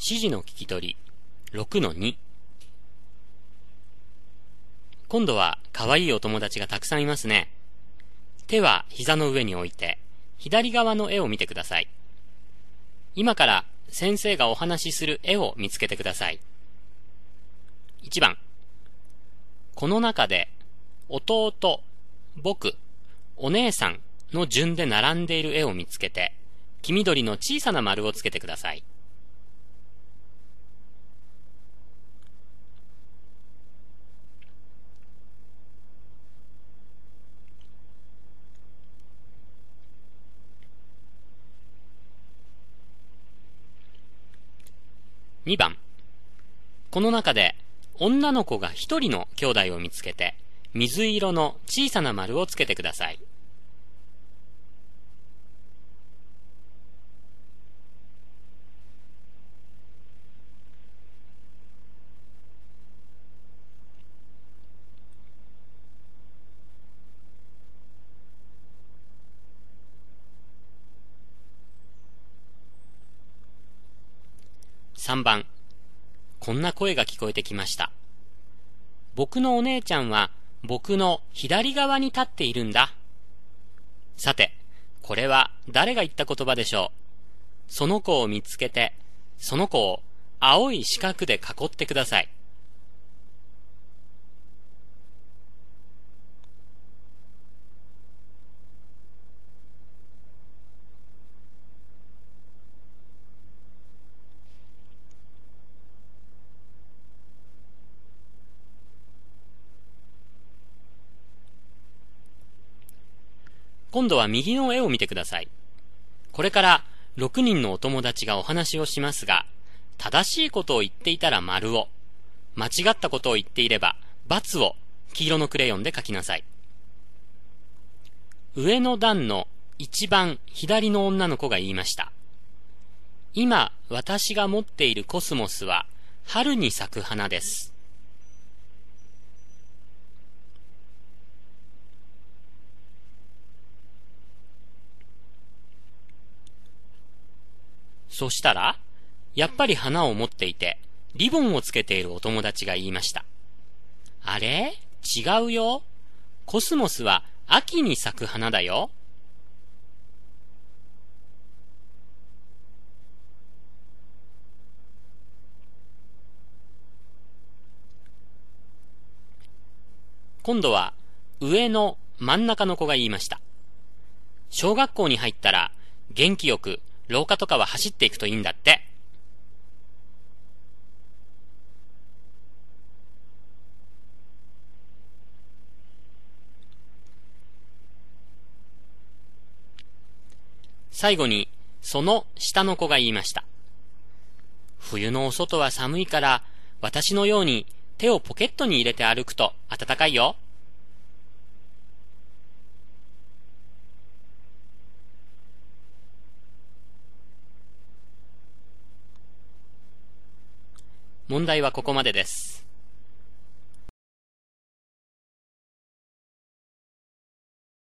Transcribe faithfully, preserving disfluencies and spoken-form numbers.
指示の聞き取り ろくのに。 今度は可愛いお友達がたくさんいますね。手は膝の上に置いて左側の絵を見てください。今から先生がお話しする絵を見つけてください。いちばん、この中で弟、僕、お姉さんの順で並んでいる絵を見つけて黄緑の小さな丸をつけてください。にばん、この中で女の子が一人の兄弟を見つけて水色の小さな丸をつけてください。さんばん、こんな声が聞こえてきました。僕のお姉ちゃんは僕の左側に立っているんだ。さて、これは誰が言った言葉でしょう。その子を見つけて、その子を青い四角で囲ってください。今度は右の絵を見てください。これからろくにんのお友達がお話をしますが、正しいことを言っていたら丸を、間違ったことを言っていれば×を黄色のクレヨンで書きなさい。上の段の一番左の女の子が言いました。今私が持っているコスモスは春に咲く花です。そしたら、やっぱり花を持っていて、リボンをつけているお友達が言いました。あれ？違うよ。コスモスは秋に咲く花だよ。今度は上の真ん中の子が言いました。小学校に入ったら元気よく廊下とかは走っていくといいんだって。最後にその下の子が言いました。冬のお外は寒いから私のように手をポケットに入れて歩くと暖かいよ。問題はここまでです。